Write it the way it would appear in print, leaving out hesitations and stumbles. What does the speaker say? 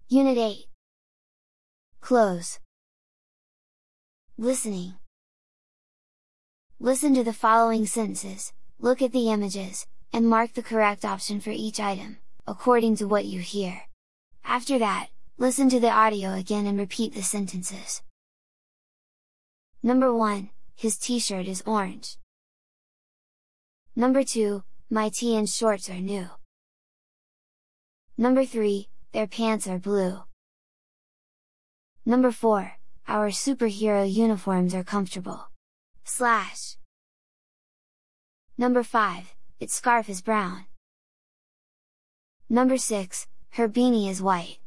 Unit 8. Close. Listening. Listen to the following sentences, look at the images, and mark the correct option for each item, according to what you hear. After that, listen to the audio again and repeat the sentences. Number 1, his t-shirt is orange. Number 2, my tee and shorts are new. Number 3, their pants are blue. Number 4, our superhero uniforms are comfortable. / Number 5, its scarf is brown. Number 6, her beanie is white.